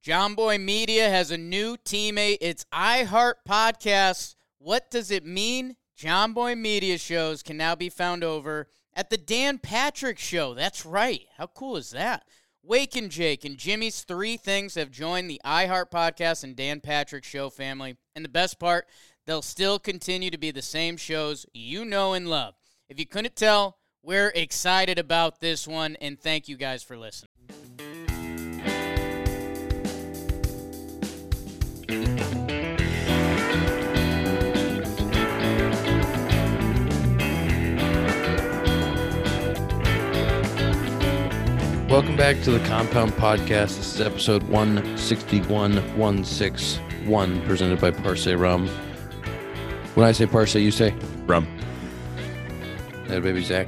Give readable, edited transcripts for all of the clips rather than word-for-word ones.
John Boy Media has a new teammate. It's iHeart Podcasts. What does it mean? John Boy Media shows can now be found over at the Dan Patrick Show. That's right. How cool is that? Wake and Jake and Jimmy's Three Things have joined the iHeart Podcast and Dan Patrick Show family. And the best part, they'll still continue to be the same shows you know and love. If you couldn't tell, we're excited about this one, and thank you guys for listening. Welcome back to the Compound Podcast. This is episode 161, presented by Parce Rum. When I say Parce, you say? Rum. That baby Zach.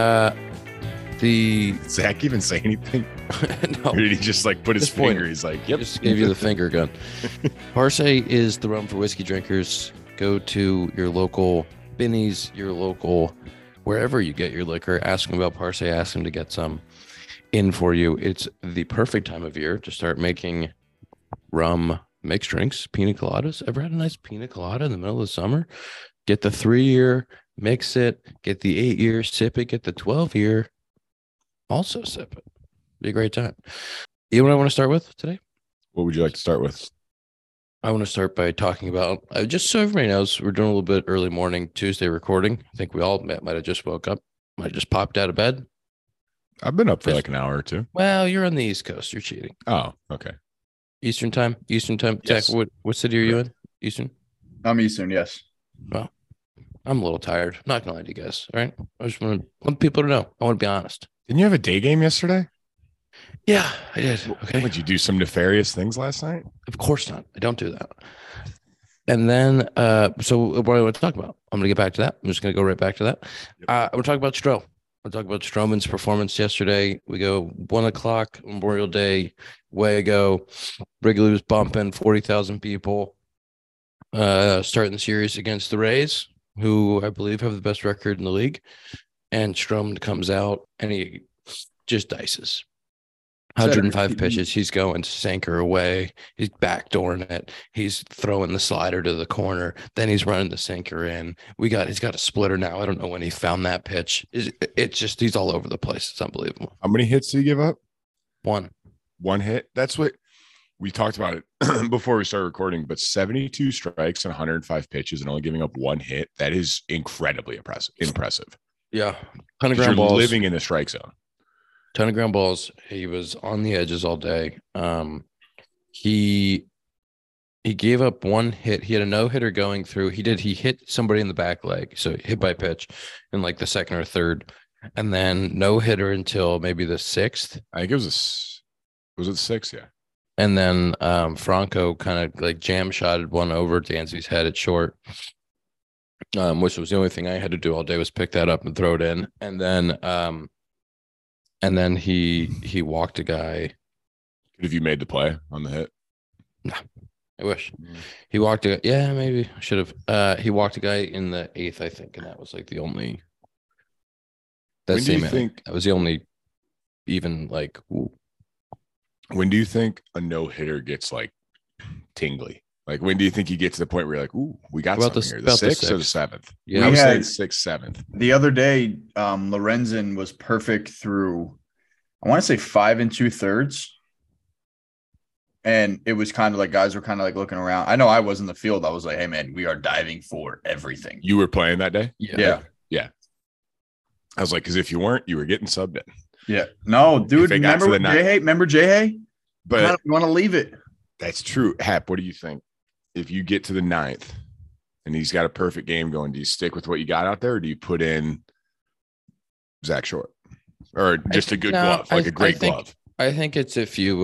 Did Zach even say anything? No. Or did he just like put his finger? He's like, yep. Just gave you the finger gun. Parce is the rum for whiskey drinkers. Go to your local Binny's, your local, wherever you get your liquor. Ask them about Parce. Ask them to get some in for you. It's the perfect time of year to start making rum mixed drinks, pina coladas. Ever had a nice pina colada in the middle of the summer? Get the 3-year, mix it. Get the 8-year, sip it. Get the 12-year, also sip it. Be a great time. You know what I want to start with today? What would you like to start with? I want to start by talking about, just so everybody knows, we're doing a little bit early morning Tuesday recording. I think we all might have just woke up, might have just popped out of bed. I've been up for like an hour or two. Well, you're on the East Coast. You're cheating. Oh, okay. Eastern time? Yes. Zach, what city are you in? Eastern? I'm Eastern, yes. Well, I'm a little tired. I'm not going to lie to you guys, all right? I just want people to know. I want to be honest. Didn't you have a day game yesterday? Yeah, I did. Okay. Would you do some nefarious things last night? Of course not. I don't do that. And then, so what do I want to talk about? I'm going to get back to that. I'm just going to go right back to that. Yep. I want to talk about Stroh. We'll talk about Stroman's performance yesterday. We go 1 o'clock, Memorial Day, way ago. Wrigley was bumping 40,000 people. Starting the series against the Rays, who I believe have the best record in the league. And Stroman comes out and he just dices. 105 pitches. He's going sinker away. He's backdooring it. He's throwing the slider to the corner. Then he's running the sinker in. He's got a splitter now. I don't know when he found that pitch. It's just, he's all over the place. It's unbelievable. How many hits did he give up? One hit. That's what we talked about it before we started recording, but 72 strikes and 105 pitches and only giving up one hit. That is incredibly impressive. Yeah. 100 You're ground balls. living in the strike zone. Ton of ground balls. He was on the edges all day. He gave up one hit. He had a no-hitter going through. He hit somebody in the back leg, so hit by pitch in like the second or third, and then no-hitter until maybe the sixth. I think it was it 6? Yeah. And then Franco kind of like jam shotted one over Dansby's head at short, which was the only thing I had to do all day was pick that up and throw it in. And then he walked a guy. Have you made the play on the hit? No, I wish. He walked a guy. Yeah, maybe I should have. He walked a guy in the 8th, I think, and that was like the only. That was the only even like. Ooh. When do you think a no-hitter gets like tingly? Like when do you think you get to the point where you're like, ooh, we got something here? The 6th or the 7th? Yeah, I was saying 6th, 7th. The other day, Lorenzen was perfect through, I want to say 5 2/3. And it was kind of like guys were kind of like looking around. I know I was in the field. I was like, hey, man, we are diving for everything. You were playing that day? Yeah. I was like, because if you weren't, you were getting subbed in. Yeah. No, dude, remember Jay? But I want to leave it. That's true. Hap, what do you think? If you get to the 9th and he's got a perfect game going, do you stick with what you got out there, or do you put in Zach Short or just a good glove, like a great glove? I think it's if you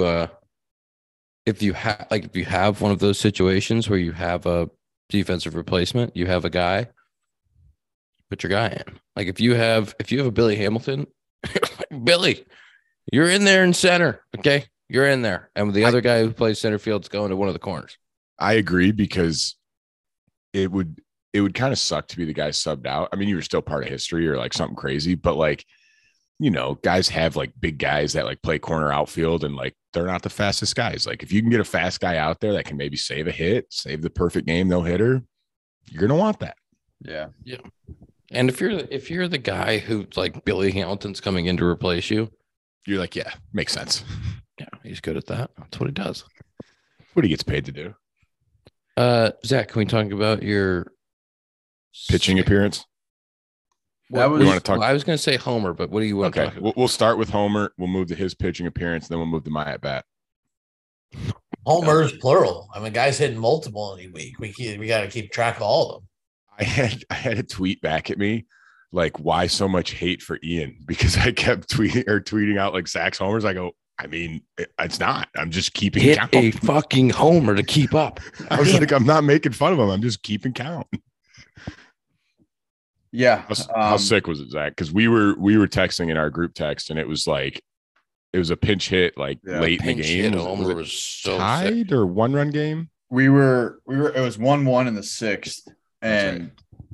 have one of those situations where you have a defensive replacement, you have a guy, put your guy in. Like if you have a Billy Hamilton, Billy, you're in there in center, okay? You're in there, and the other guy who plays center field's going to one of the corners. I agree, because it would kind of suck to be the guy subbed out. I mean, you were still part of history or like something crazy, but like, you know, guys have like big guys that like play corner outfield and like they're not the fastest guys. Like if you can get a fast guy out there that can maybe save a hit, save the perfect game, no hitter, you're going to want that. Yeah. Yeah. And if you're the guy who like Billy Hamilton's coming in to replace you, you're like, yeah, makes sense. Yeah, he's good at that. That's what he does. What he gets paid to do. Zach, can we talk about your pitching appearance? That was, we want to talk. Well, I was going to say Homer, but what do you want to talk about? We'll start with Homer. We'll move to his pitching appearance, then we'll move to my at bat. Homers plural. I mean, guys hitting multiple any week. We got to keep track of all of them. I had a tweet back at me like, why so much hate for Ian? Because I kept tweeting out like Zach's homers. I go, I mean, it's not. I'm just keeping Hit count. a fucking homer to keep up. I was like, I'm not making fun of him. I'm just keeping count. Yeah. How sick was it, Zach? Because we were texting in our group text, and it was like it was a pinch hit like late in the game. Homer was so tied sick. or 1-run game. We were it was 1-1 in the 6th. And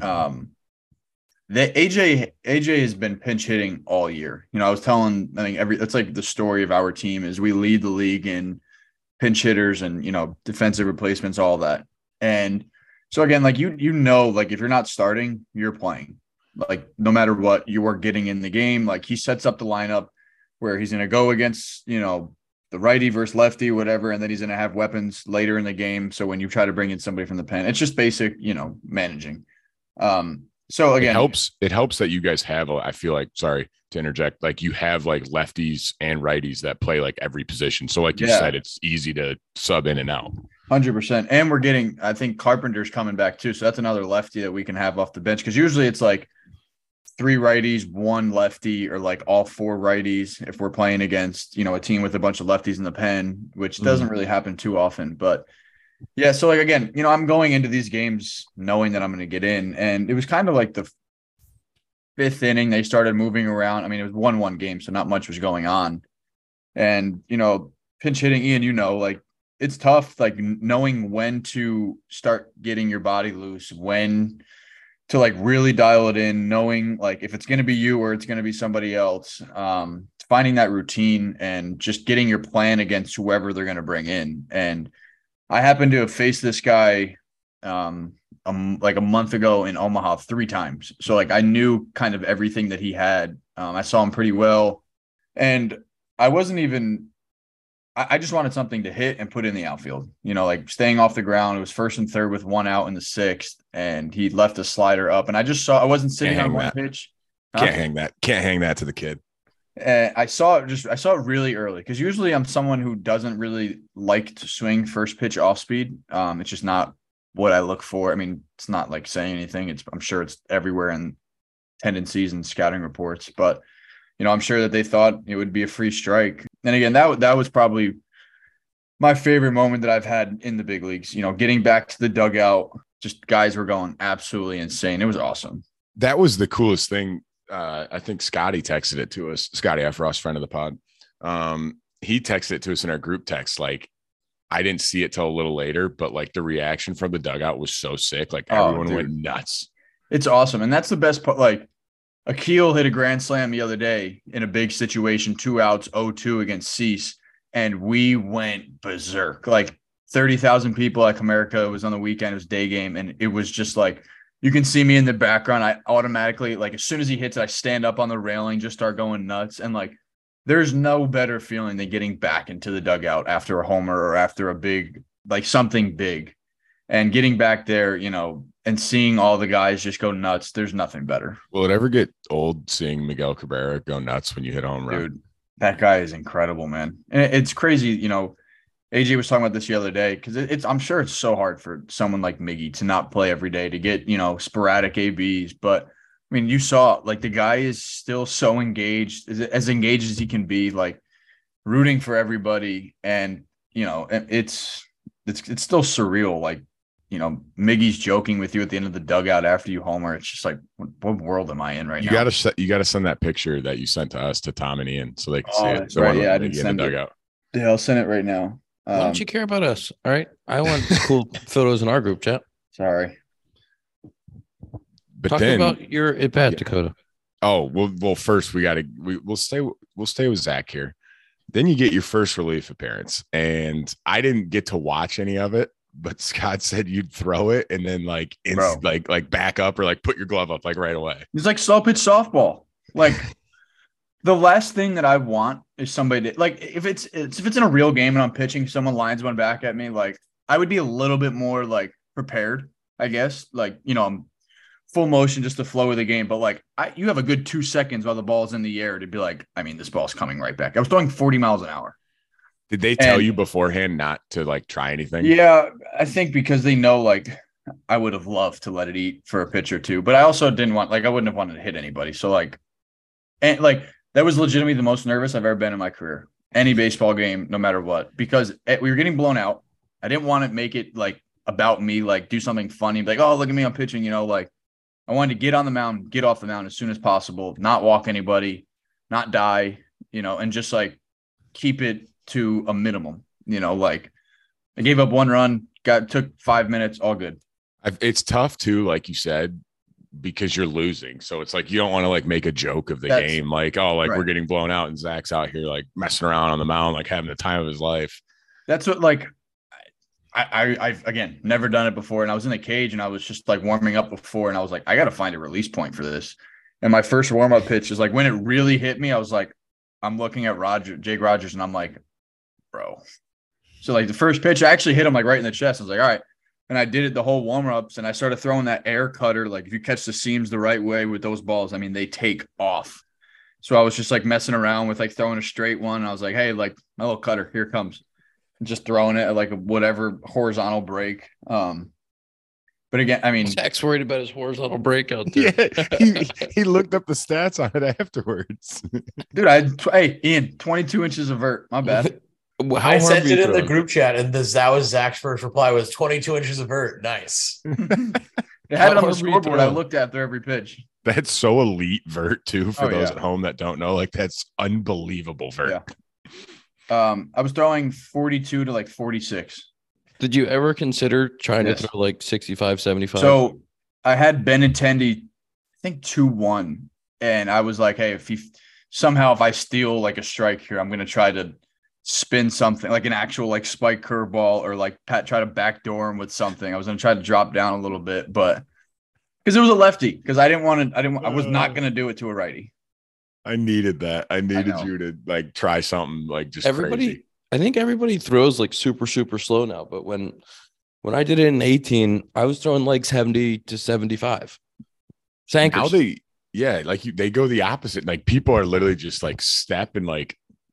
the AJ has been pinch hitting all year. You know, I was telling, I think that's like the story of our team is we lead the league in pinch hitters and, you know, defensive replacements, all that. And so again, like you know, like if you're not starting, you're playing. Like no matter what, you are getting in the game. Like he sets up the lineup where he's going to go against, you know, the righty versus lefty, whatever, and then he's going to have weapons later in the game. So when you try to bring in somebody from the pen, it's just basic, you know, managing. So again, it helps that you guys have, I feel like, sorry to interject, like you have like lefties and righties that play like every position. So like you said, it's easy to sub in and out. 100%. And we're getting, I think Carpenter's coming back too. So that's another lefty that we can have off the bench. Cause usually it's like 3 righties, 1 lefty, or like all 4 righties if we're playing against, you know, a team with a bunch of lefties in the pen, which doesn't really happen too often. But yeah, so like again, you know, I'm going into these games knowing that I'm going to get in, and it was kind of like the 5th inning they started moving around. I mean, it was 1-1 game, so not much was going on. And, you know, pinch hitting, Ian, you know, like it's tough, like knowing when to start getting your body loose, when to like really dial it in, knowing like if it's going to be you or it's going to be somebody else, finding that routine and just getting your plan against whoever they're going to bring in. And I happened to have faced this guy like a month ago in Omaha 3 times. So like I knew kind of everything that he had. I saw him pretty well, and I wasn't even, I just wanted something to hit and put in the outfield, you know, like staying off the ground. It was 1st and 3rd with 1 out in the 6th, and he left a slider up, and I just saw, I wasn't sitting on one pitch. Can't hang that to the kid. I saw it really early, because usually I'm someone who doesn't really like to swing first pitch off speed. It's just not what I look for. I mean, it's not like saying anything. I'm sure it's everywhere in tendencies and scouting reports, but you know, I'm sure that they thought it would be a free strike. And again, that was probably my favorite moment that I've had in the big leagues. You know, getting back to the dugout, just guys were going absolutely insane. It was awesome. That was the coolest thing. I think Scotty texted it to us. Scotty Efros, friend of the pod. He texted it to us in our group text. Like, I didn't see it till a little later, but like the reaction from the dugout was so sick. Like everyone went nuts. It's awesome. And that's the best part. Like Akil hit a grand slam the other day in a big situation, 2 outs, 0-2 against Cease. And we went berserk. Like 30,000 people at Comerica. It was on the weekend. It was day game. And it was just like, you can see me in the background. I automatically, like, as soon as he hits it, I stand up on the railing, just start going nuts. And like, there's no better feeling than getting back into the dugout after a homer or after a big, like something big, and getting back there, you know, and seeing all the guys just go nuts. There's nothing better. Will it ever get old seeing Miguel Cabrera go nuts when you hit a home run? Dude, that guy is incredible, man. And it's crazy, you know. AJ was talking about this the other day, because I'm sure it's so hard for someone like Miggy to not play every day, to get, you know, sporadic ABs. But I mean, you saw, like, the guy is still so engaged, as engaged as he can be, like rooting for everybody. And, you know, it's still surreal. Like, you know, Miggy's joking with you at the end of the dugout after you homer. It's just like, what world am I in right now? You gotta send that picture that you sent to us to Tom and Ian so they can see it. That's right. Yeah, I didn't send it. Dugout. Yeah, I'll send it right now. Why don't you care about us? All right. I want cool photos in our group chat. Sorry. But Talk then about your at bat, Dakota. Oh, well, first we'll stay with Zach here. Then you get your first relief appearance, and I didn't get to watch any of it, but Scott said you'd throw it and then like back up or like put your glove up like right away. It's like slow pitch softball. Like the last thing that I want is somebody to, like if it's in a real game and I'm pitching, someone lines one back at me, like I would be a little bit more like prepared, I guess. Like, I'm full motion just to flow with the game. But like you have a good 2 seconds while the ball's in the air to be like, I mean, this ball's coming right back. I was throwing 40 miles an hour. Did they tell you beforehand not to like try anything? Yeah, I think because they know like I would have loved to let it eat for a pitch or two, but I also didn't want, like, I wouldn't have wanted to hit anybody. So like, and like that was legitimately the most nervous I've ever been in my career. Any baseball game, no matter what, because we were getting blown out. I didn't want to make it like about me, like do something funny, like, oh, look at me, I'm pitching, like I wanted to get on the mound, get off the mound as soon as possible, not walk anybody, not die, and just like keep it to a minimum, like I gave up 1 run, took 5 minutes, all good. It's tough too, like you said, because you're losing. So it's like, you don't want to like make a joke of the game. Like, oh, like right. We're getting blown out and Zach's out here like messing around on the mound, like having the time of his life. That's what, like, I've again, never done it before. And I was in the cage and I was just like warming up before. And I was like, I got to find a release point for this. And my first warm-up pitch is like, when it really hit me, I was like, I'm looking at Jake Rogers and I'm like, bro. So like the first pitch, I actually hit him like right in the chest. I was like, all right. And I did it the whole warm-ups and I started throwing that air cutter. Like if you catch the seams the right way with those balls, I mean, they take off. So I was just like messing around with like throwing a straight one. I was like, hey, like my little cutter, here it comes. Just throwing it at like a whatever horizontal break. But again, I mean, Zach's worried about his horizontal break out there. Yeah, he looked up the stats on it afterwards. Dude, hey, Ian, 22 inches of vert. My bad. I sent it in the group chat, and that was Zach's first reply was 22 inches of vert. Nice. It had it on the scoreboard. I looked after every pitch. That's so elite vert too for those at home that don't know. Like that's unbelievable vert. Yeah. I was throwing 42 to like 46. Did you ever consider trying to throw like 65, 75? So I had Benintendi, I think 2-1. And I was like, hey, if I steal like a strike here, I'm going to try to spin something like an actual like spike curveball or like try to backdoor him with something. I was going to try to drop down a little bit, but because it was a lefty, because I was not going to do it to a righty. I needed that. I needed you to like try something like just crazy. I think everybody throws like super, super slow now. But when I did it in 18, I was throwing like 70 to 75. Sankers. Now they go the opposite. Like people are literally just like stepping like,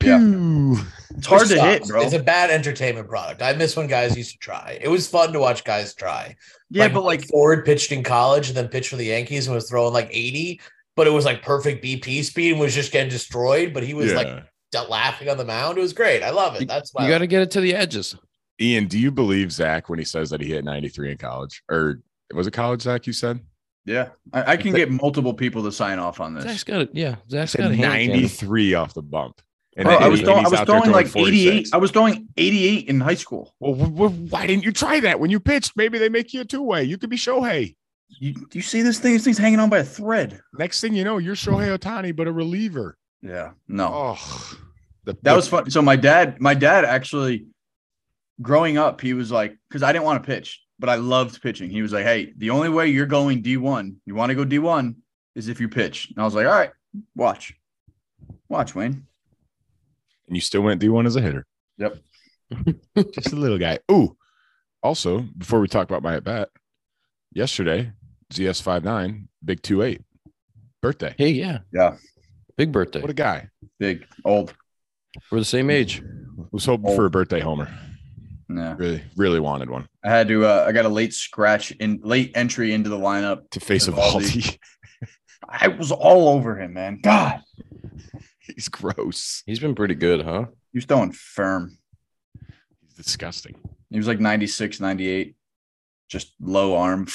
it's hard to hit, bro. It's a bad entertainment product. I miss when guys used to try. It was fun to watch guys try. Yeah, but like Ford pitched in college and then pitched for the Yankees and was throwing like 80, but it was like perfect BP speed and was just getting destroyed. But he was like laughing on the mound. It was great. I love it. That's why you got to get it to the edges. Ian, do you believe Zach when he says that he hit 93 in college? Or was it college, Zach, you said? Yeah. I can get multiple people to sign off on this. Zach's got it. Yeah. Zach's got 93 off the bump. And I was throwing like 88. I was throwing 88 in high school. Well, why didn't you try that when you pitched? Maybe they make you a two-way. You could be Shohei. You see this thing? This thing's hanging on by a thread. Next thing you know, you're Shohei Ohtani, but a reliever. Yeah. No. Oh, that was fun. So my dad actually, growing up, he was like, because I didn't want to pitch, but I loved pitching. He was like, hey, the only way you're going D1, you want to go D1, is if you pitch. And I was like, all right, watch, Wayne. And you still went D1 as a hitter. Yep. Just a little guy. Ooh. Also, before we talk about my at-bat, yesterday, ZS59, big 2-8, birthday. Hey, yeah. Yeah. Big birthday. What a guy. Big, old. We're the same age. Was hoping for a birthday homer. Yeah. Really, really wanted one. I had to, I got a late entry into the lineup. To face Eovaldi. I was all over him, man. God. He's gross. He's been pretty good, huh? He was throwing firm. He's disgusting. He was like 96, 98. Just low arm.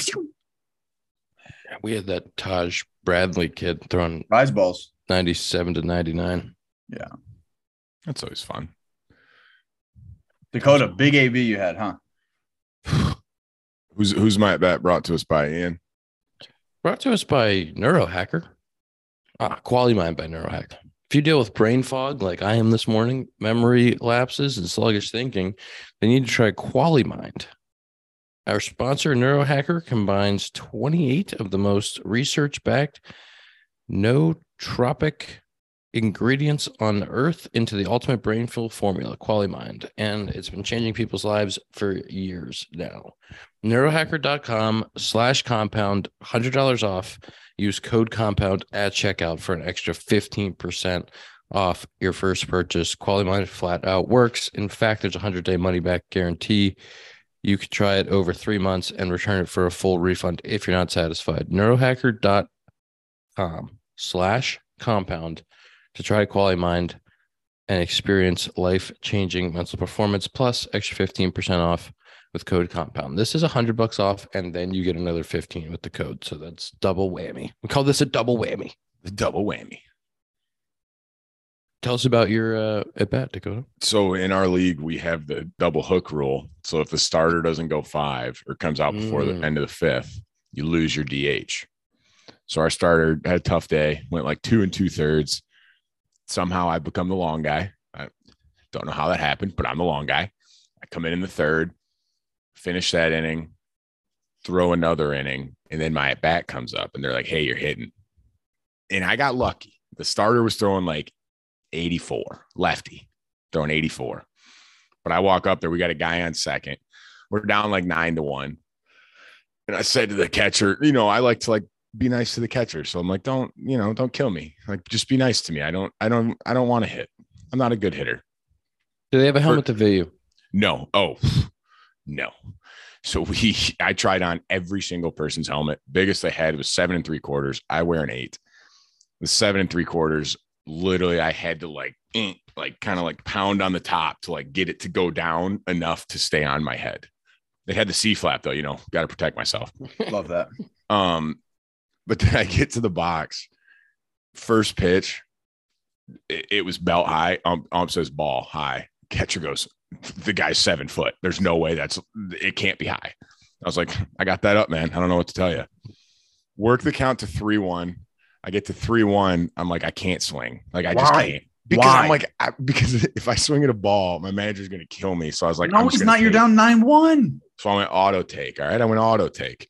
We had that Taj Bradley kid throwing rise balls 97 to 99. Yeah. That's always fun. Dakota, big AB you had, huh? Who's my at-bat brought to us by Ian? Brought to us by Neurohacker. Quality Mind by Neurohack. If you deal with brain fog like I am this morning, memory lapses, and sluggish thinking, then you need to try QualiMind. Our sponsor, Neurohacker, combines 28 of the most research-backed nootropic ingredients on Earth into the ultimate brain fuel formula, QualiMind, and it's been changing people's lives for years now. Neurohacker.com/compound, $100 off. Use code compound at checkout for an extra 15% off your first purchase. QualiMind flat out works. In fact, there's a 100-day money-back guarantee. You can try it over 3 months and return it for a full refund if you're not satisfied. Neurohacker.com/compound to try QualiMind and experience life-changing mental performance plus extra 15% off with code compound. This is $100 off, and then you get another 15 with the code. So that's double whammy. We call this a double whammy. The double whammy. Tell us about your at bat, Dakota. So in our league, we have the double hook rule. So if the starter doesn't go 5 or comes out before the end of the 5th, you lose your DH. So our starter had a tough day, went like 2 2/3. Somehow I become the long guy. I don't know how that happened, but I'm the long guy. I come in the 3rd, finish that inning, throw another inning, and then my at bat comes up and they're like, hey, you're hitting. And I got lucky. The starter was throwing like 84, lefty, throwing 84. But I walk up there. We got a guy on second. We're down like 9-1. And I said to the catcher, I like to be nice to the catcher. So I'm like, don't kill me. Like, just be nice to me. I don't want to hit. I'm not a good hitter. Do they have a helmet to VU? No. Oh, no. So I tried on every single person's helmet. Biggest they had was 7 3/4. I wear an 8. The 7 3/4, literally I had to kind of pound on the top to get it to go down enough to stay on my head. They had the C flap though, got to protect myself. Love that. But then I get to the box, first pitch, it was belt high. Ump says ball high. Catcher goes, the guy's 7 foot. There's no way it can't be high. I was like, I got that up, man. I don't know what to tell you. Work the count to 3-1. I get to 3-1. I'm like, I can't swing. I just can't. Because Why? I'm like, because if I swing at a ball, my manager's going to kill me. So I was like, no, he's not. You're down 9-1. So I went auto take. All right. I went auto take.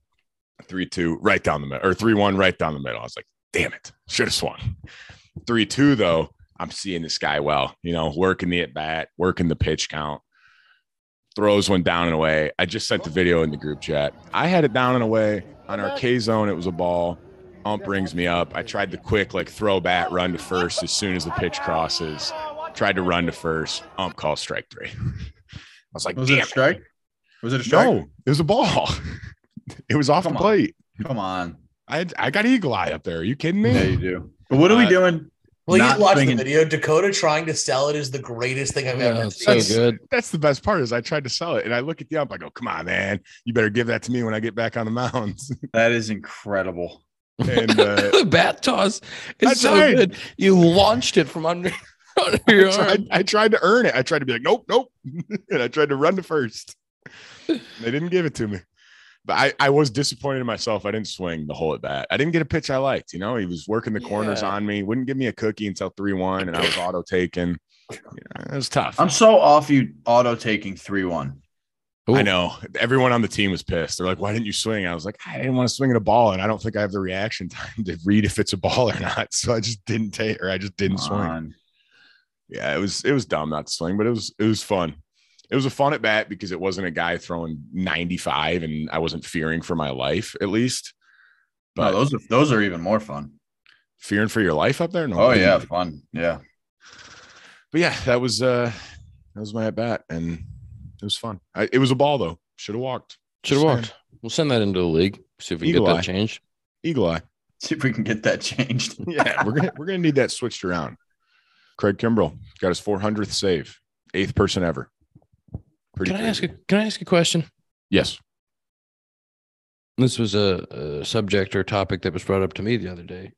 3-2 right down the middle, or 3-1 right down the middle. I was like, damn it. Should have swung. 3-2 though. I'm seeing this guy well, working the at bat, working the pitch count, throws one down and away. I just sent the video in the group chat. I had it down and away on our K zone. It was a ball. Ump brings me up. I tried the quick throw bat, run to first as soon as the pitch crosses. Tried to run to first. Ump calls strike 3. I was like, was it a strike? Was it a strike? No, it was a ball. It was off the plate. Come on. I got eagle eye up there. Are you kidding me? Yeah, you do. But what are we doing? Please watch the video. Dakota trying to sell it is the greatest thing I've ever seen. So good. That's the best part is I tried to sell it, and I look at the ump. I go, come on, man. You better give that to me when I get back on the mound. That is incredible. And the bat toss is so good. You launched it from under your arm. I tried to earn it. I tried to be like, nope. And I tried to run to first. They didn't give it to me. But I was disappointed in myself. I didn't swing the whole at bat. I didn't get a pitch I liked. He was working the corners on me. Wouldn't give me a cookie until 3-1, and I was auto taking. It was tough. I'm so off you auto taking 3-1. Ooh. I know. Everyone on the team was pissed. They're like, why didn't you swing? I was like, I didn't want to swing at a ball, and I don't think I have the reaction time to read if it's a ball or not. So I just didn't I just didn't swing. Yeah, it was dumb not to swing, but it was fun. It was a fun at bat because it wasn't a guy throwing 95 and I wasn't fearing for my life, at least. But no, those are even more fun. Fearing for your life up there? No. Oh yeah, fun. Yeah. But yeah, that was my at bat, and it was fun. It was a ball though. Should have walked. We'll send that into the league. See if we can get that changed. Eagle eye. See if we can get that changed. Yeah, we're gonna need that switched around. Craig Kimbrell got his 400th save, 8th person ever. Can I ask a question? Yes. This was a subject or topic that was brought up to me the other day.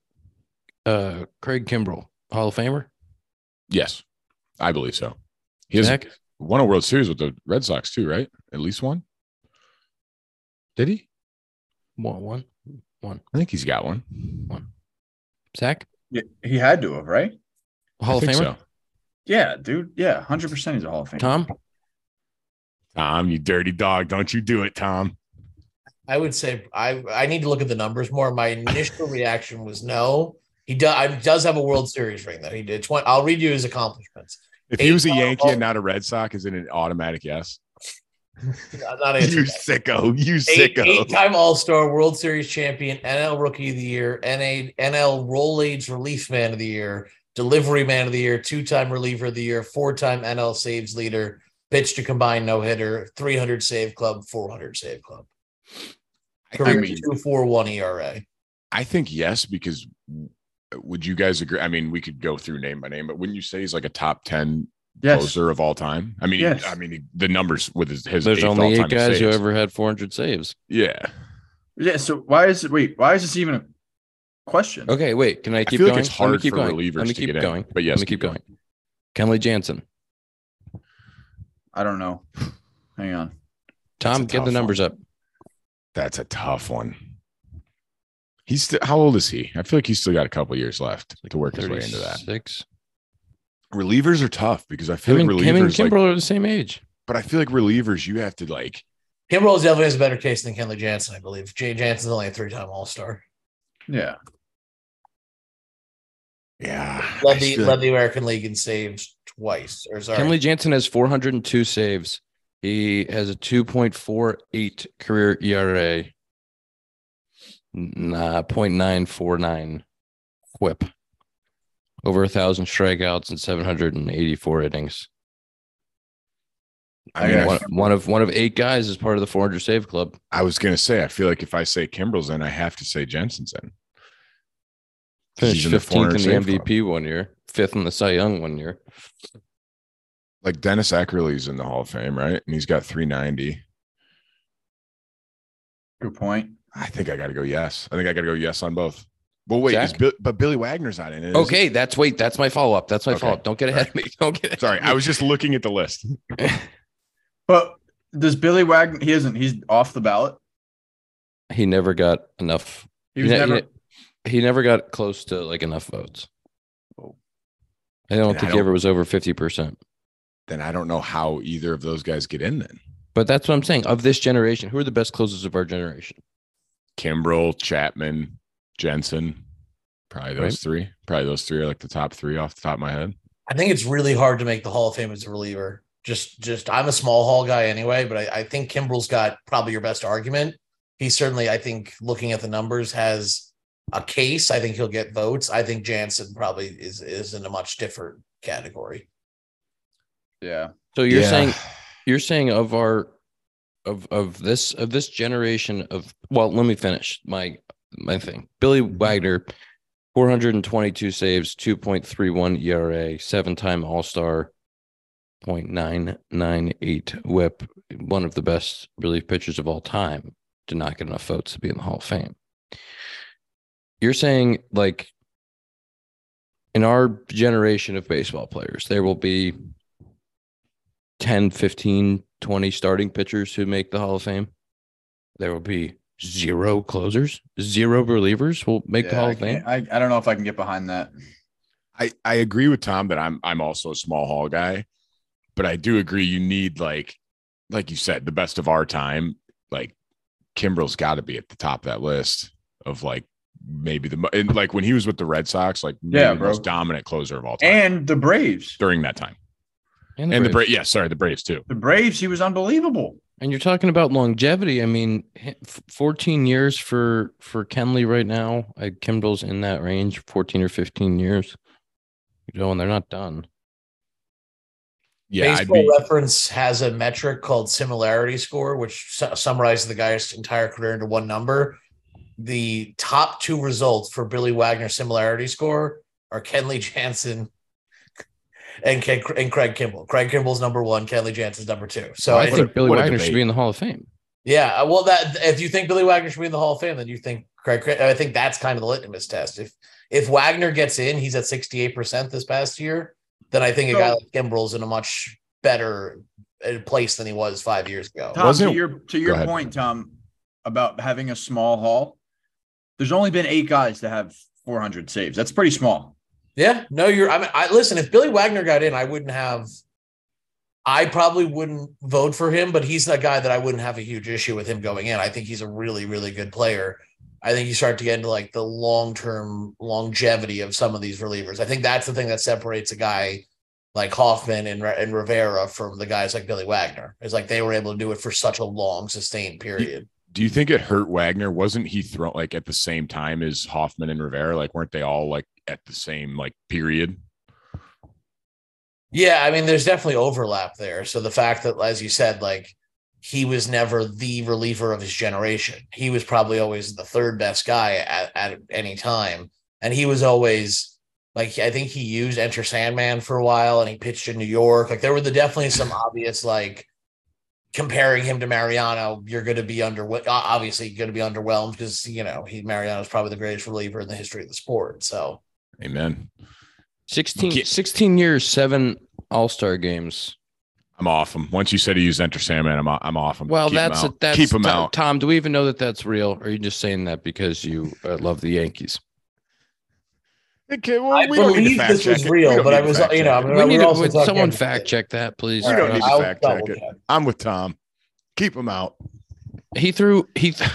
Craig Kimbrell, Hall of Famer? Yes, I believe so. He has won a World Series with the Red Sox too, right? At least one. Did he? One. I think he's got one. Zach? Yeah, he had to have, right? Hall I of think Famer? so. Yeah, dude. Yeah, 100% he's a Hall of Famer. Tom, you dirty dog. Don't you do it, Tom. I would say I need to look at the numbers more. My initial reaction was no. He does have a World Series ring though. He did 20. I'll read you his accomplishments. If he was a Yankee and not a Red Sox, is it an automatic yes? Not You sicko. You sicko. Eight-time All-Star, World Series champion, NL Rookie of the Year, NL Roll Age Relief Man of the Year, Delivery Man of the Year, 2-time Reliever of the Year, 4-time NL Saves Leader, pitched a combined no-hitter, 300 save club, 400 save club. Career 2.41 ERA. I think yes, because would you guys agree? I mean, we could go through name by name, but wouldn't you say he's like a top 10 closer of all time? I mean, yes. The numbers with his There's only 8 guys saves. who ever had 400 saves. Yeah. Yeah. So why is this even a question? Okay, wait. Can I keep feel going? like it's hard keep for going. relievers Let me to keep get going. in. But yes, Let me keep going. Kenley Jansen. I don't know. Hang on. Tom, get the numbers up. That's a tough one. He's how old is he? I feel like he's still got a couple years left to work his way into that. 6. Relievers are tough because I feel like relievers him and Kimbrel are the same age. But I feel like relievers, you have to like. Kimbrel definitely has a better case than Kenley Jansen, I believe. Jay Jansen's only a 3-time All-Star. Yeah. Yeah. Led the American League in saves twice. Kenley Jansen has 402 saves. He has a 2.48 career ERA. 0.949 whip. Over 1,000 strikeouts and 784 innings. I mean, one of 8 guys is part of the 400 save club. I was going to say, I feel like if I say Kimbrel's in, I have to say Jensen's in. Finished 15th in the MVP one year, 5th in the Cy Young one year. Like Dennis Eckersley's in the Hall of Fame, right? And he's got 390. Good point. I think I got to go yes. I think I got to go yes on both. Well, wait, but Billy Wagner's not in it. Okay, that's my follow-up. That's my follow-up. Don't get ahead of me. Don't get ahead. Sorry, I was just looking at the list. But does Billy Wagner, he's off the ballot? He never got enough. He never got close to like enough votes. I don't think he ever was over 50%. Then I don't know how either of those guys get in then. But that's what I'm saying. Of this generation, who are the best closers of our generation? Kimbrel, Chapman, Jensen, probably those three. Probably those 3 are like the top 3 off the top of my head. I think it's really hard to make the Hall of Fame as a reliever. Just I'm a small hall guy anyway, but I think Kimbrel's got probably your best argument. He certainly, I think, looking at the numbers, has a case. I think he'll get votes. I think Jansen probably is in a much different category. Yeah. So you're saying of this generation of, well, let me finish my thing. Billy Wagner, 422 saves, 2.31 ERA, 7-time All-Star, 0.998 whip, one of the best relief pitchers of all time, did not get enough votes to be in the Hall of Fame. You're saying, like, in our generation of baseball players, there will be 10, 15, 20 starting pitchers who make the Hall of Fame. There will be 0 closers, 0 relievers will make the Hall of Fame. I don't know if I can get behind that. I agree with Tom that I'm also a small hall guy, but I do agree you need like you said, the best of our time. Like Kimbrel's got to be at the top of that list of like maybe like when he was with the Red Sox, like the most dominant closer of all time, and the Braves during that time. And the Braves. The Braves too. The Braves, he was unbelievable. And you're talking about longevity. I mean, 14 years for Kenley right now. Kimbrel's in that range, 14 or 15 years. And they're not done. Yeah, Baseball Reference has a metric called similarity score, which summarizes the guy's entire career into one number. The top 2 results for Billy Wagner similarity score are Kenley Jansen and Craig Kimbrel. Craig Kimbrel's number 1, Kenley Jansen's number 2. So I think Billy Wagner should be in the Hall of Fame. Yeah, well, that if you think Billy Wagner should be in the Hall of Fame, then you think Craig. I think that's kind of the litmus test. If Wagner gets in, he's at 68% this past year. Then I think a guy like Kimbrel's in a much better place than he was 5 years ago. Tom, to your point, Tom, about having a small haul, there's only been 8 guys to have 400 saves. That's pretty small. Yeah, no, listen, if Billy Wagner got in, I probably wouldn't vote for him, but he's that guy that I wouldn't have a huge issue with him going in. I think he's a really, really good player. I think you start to get into like the long-term longevity of some of these relievers. I think that's the thing that separates a guy like Hoffman and Rivera from the guys like Billy Wagner. It's like they were able to do it for such a long, sustained period. Do you think it hurt Wagner? Wasn't he thrown like at the same time as Hoffman and Rivera? Like, weren't they all like at the same like period? Yeah, I mean, there's definitely overlap there. So the fact that, as you said, like he was never the reliever of his generation. He was probably always the third best guy at any time. And he was always like, I think he used Enter Sandman for a while and he pitched in New York. Like there were definitely some obvious, like comparing him to Mariano, you're going to be obviously going to be underwhelmed because, Mariano is probably the greatest reliever in the history of the sport. So, amen. 16 years, 7 All-Star games. I'm off him. Once you said he used Enter Sandman, I'm off him. Well, keep him out. Tom, do we even know that that's real? Or are you just saying that because you love the Yankees? Okay, well, I believe this was real, but I was, we need someone fact check that, please. We don't need to fact check it. I'm with Tom. Keep him out. He threw.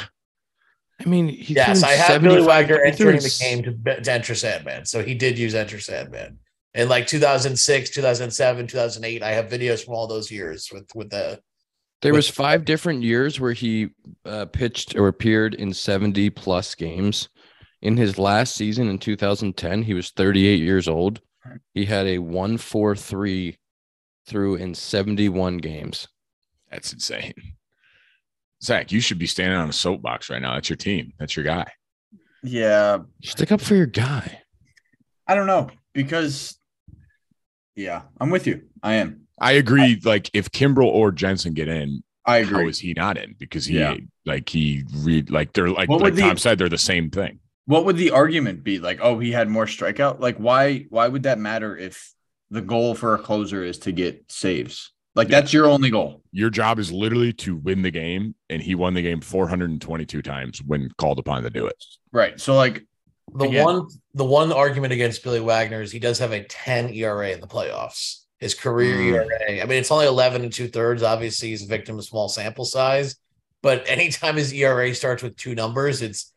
Yes, I have Billy Wagner entering the game to Enter Sandman, so he did use Enter Sandman in like 2006, 2007, 2008. I have videos from all those years with the. There was 5 different years where he pitched or appeared in 70 plus games. In his last season in 2010, he was 38 years old. He had a 1.43 through in 71 games. That's insane. Zach, you should be standing on a soapbox right now. That's your team. That's your guy. Yeah. Stick up for your guy. I don't know because, yeah, I'm with you. I am. I agree. Like if Kimbrel or Jensen get in, I agree. How is he not in? Because they're like Tom said, they're the same thing. What would the argument be? Like, oh, he had more strikeout. Like, why would that matter if the goal for a closer is to get saves? Like, that's your only goal. Your job is literally to win the game, and he won the game 422 times when called upon to do it. Right. So, like, the one argument against Billy Wagner is he does have a 10 ERA in the playoffs. His career ERA. I mean, it's only 11 2/3. Obviously, he's a victim of small sample size, but anytime his ERA starts with 2 numbers, it's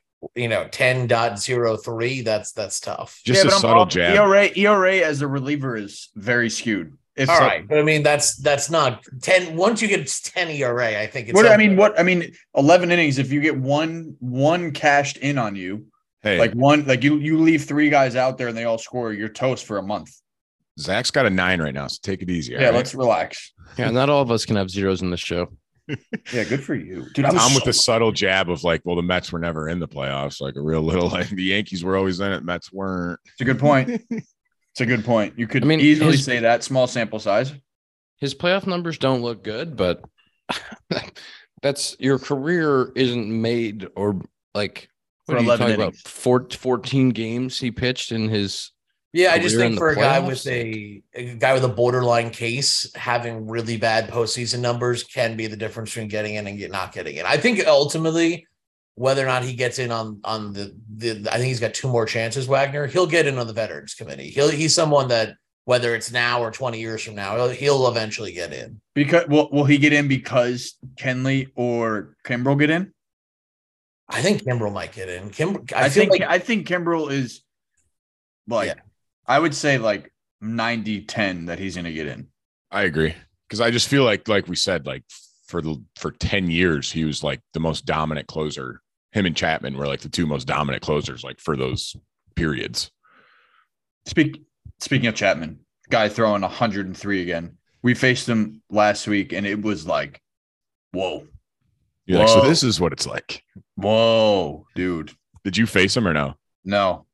10.03. That's tough. Just a subtle jab. ERA as a reliever is very skewed. All right, but I mean that's not 10. Once you get 10 ERA, I think it's. 11 innings. If you get one cashed in on you, you leave 3 guys out there and they all score, you're toast for a month. Zach's got a 9 right now, so take it easy. Yeah, let's relax. Yeah, not all of us can have zeros in the show. Yeah, good for you, dude. I'm with the subtle jab of like, well, the Mets were never in the playoffs, like a real little. Like the Yankees were always in it, Mets weren't. It's a good point. It's a good point. You could easily say that small sample size. His playoff numbers don't look good, but that's your career isn't made or like what are you talking about? 14 games he pitched in his. Yeah, I just think for a guy with a borderline case, having really bad postseason numbers can be the difference between getting in and not getting in. I think ultimately, whether or not he gets in on the I think he's got 2 more chances, Wagner. He'll get in on the Veterans Committee. He's someone that whether it's now or 20 years from now, he'll eventually get in. Because will he get in because Kenley or Kimbrel get in? I think Kimbrel might get in. I think Kimbrel is like. Yeah. I would say like 90-10 that he's going to get in. I agree. Because I just feel like we said, like for 10 years, he was like the most dominant closer. Him and Chapman were like the 2 most dominant closers, like for those periods. Speaking of Chapman, guy throwing 103 again. We faced him last week and it was like, whoa. You're like, so this is what it's like. Whoa, dude. Did you face him or no? No,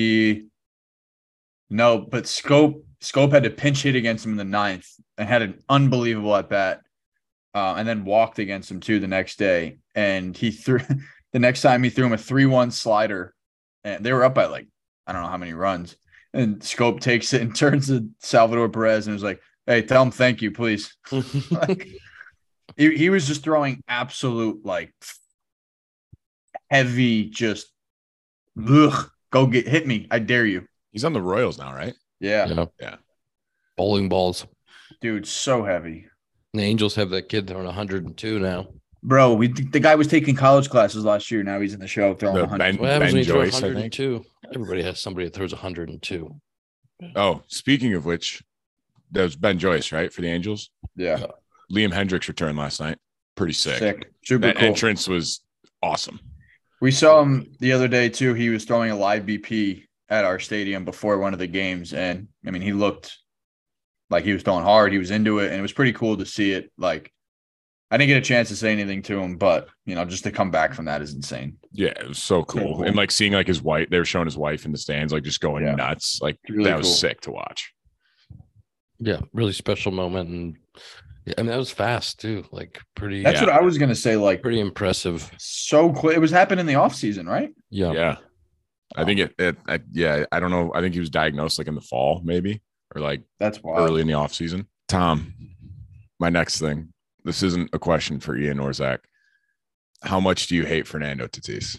No, but Scope had to pinch hit against him in the 9th and had an unbelievable at bat, and then walked against him too the next day. And he threw the next time he threw him a 3-1 slider, and they were up by like I don't know how many runs. And Scope takes it and turns to Salvador Perez and was like, "Hey, tell him thank you, please." Like, he was just throwing absolute like heavy, just hit me, I dare you. He's on the Royals now, right? Yeah. Yeah. Bowling balls. Dude, so heavy. The Angels have that kid throwing 102 now. Bro, the guy was taking college classes last year. Now he's in the show throwing The 100. What happens Ben when you throw Joyce, I think. 102? Everybody has somebody that throws 102. Oh, speaking of which, that was Ben Joyce, right, for the Angels? Yeah. Liam Hendricks returned last night. Pretty sick. Super That cool. entrance was awesome. We saw him the other day, too. He was throwing a live BP at our stadium before one of the games. And, I mean, he looked like he was throwing hard. He was into it. And it was pretty cool to see it. Like, I didn't get a chance to say anything to him, but, you know, just to come back from that is insane. Yeah, it was so cool. And like seeing like his wife, they were showing his wife in the stands, like just going nuts. Like really that was cool. sick to watch. Yeah, really special moment. And yeah, I mean, that was fast too. Like pretty. That's what I was going to say. Like, pretty impressive. so quick. It was happening in the off season, right? Yeah. Yeah. I think I don't know. I think he was diagnosed like in the fall, maybe, or like That's wild. early in the off season. Tom, my next thing. This isn't a question for Ian or Zach. How much do you hate Fernando Tatis?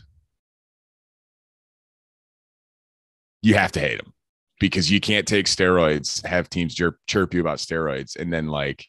You have to hate him because you can't take steroids, have teams chirp you about steroids, and then like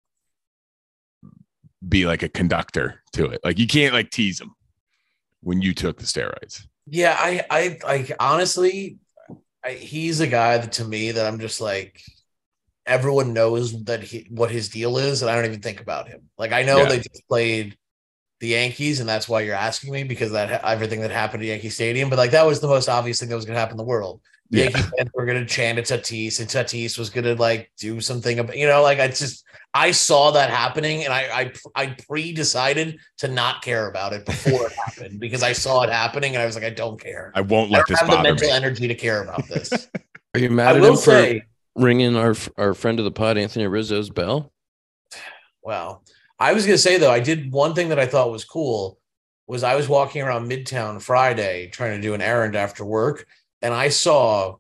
be like a conductor to it. Like you can't like tease him when you took the steroids. Yeah, I like honestly, he's a guy that to me that I'm just like everyone knows that what his deal is, and I don't even think about him. Like I know they just played the Yankees, and that's why you're asking me because that everything that happened at Yankee Stadium. But like that was the most obvious thing that was going to happen in the world. The Yankees fans were going to chant at Tatis, and Tatis was going to like do something about, you know, like I saw that happening, and I pre-decided to not care about it before it happened because I saw it happening, and I was like, I don't care. I won't let this have the bother mental me. energy to care about this. Are you mad at him for ringing our friend of the pod, Anthony Rizzo's bell? Wow. I was going to say, though, I did one thing that I thought was cool was I was walking around Midtown Friday trying to do an errand after work, and I saw,